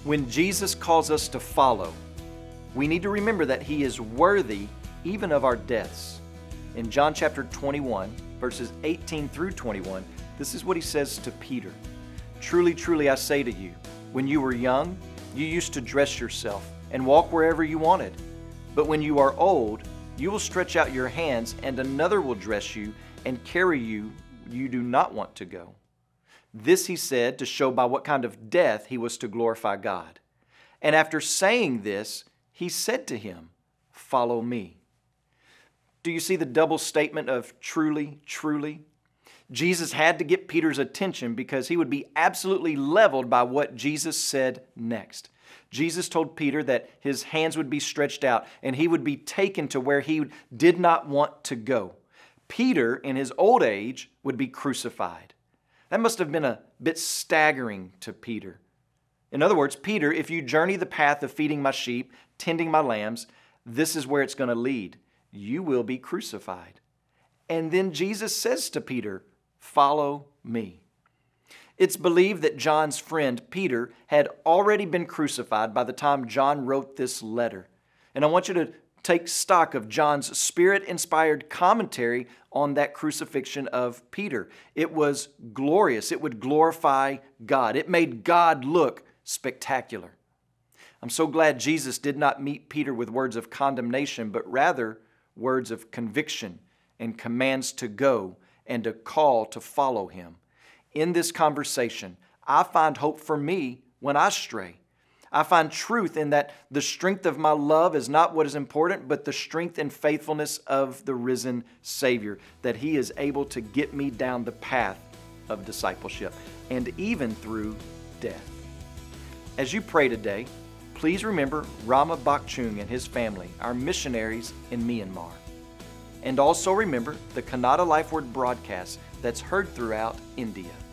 When Jesus calls us to follow, we need to remember that He is worthy even of our deaths. In John chapter 21, verses 18 through 21, this is what He says to Peter. Truly, truly, I say to you, when you were young, you used to dress yourself and walk wherever you wanted. But when you are old, you will stretch out your hands, and another will dress you and carry you do not want to go. This He said to show by what kind of death He was to glorify God. And after saying this, He said to him, "Follow me." Do you see the double statement of truly, truly? Jesus had to get Peter's attention because he would be absolutely leveled by what Jesus said next. Jesus told Peter that his hands would be stretched out and he would be taken to where he did not want to go. Peter, in his old age, would be crucified. That must have been a bit staggering to Peter. In other words, Peter, if you journey the path of feeding my sheep, tending my lambs, this is where it's going to lead. You will be crucified. And then Jesus says to Peter, "Follow me." It's believed that John's friend, Peter, had already been crucified by the time John wrote this letter. And I want you to take stock of John's Spirit-inspired commentary on that crucifixion of Peter. It was glorious. It would glorify God. It made God look spectacular. I'm so glad Jesus did not meet Peter with words of condemnation, but rather words of conviction and commands to go and a call to follow Him. In this conversation, I find hope for me when I stray. I find truth in that the strength of my love is not what is important, but the strength and faithfulness of the risen Savior, that He is able to get me down the path of discipleship and even through death. As you pray today, please remember Rama Bakchung and his family, our missionaries in Myanmar. And also remember the Kannada Life Word broadcast that's heard throughout India.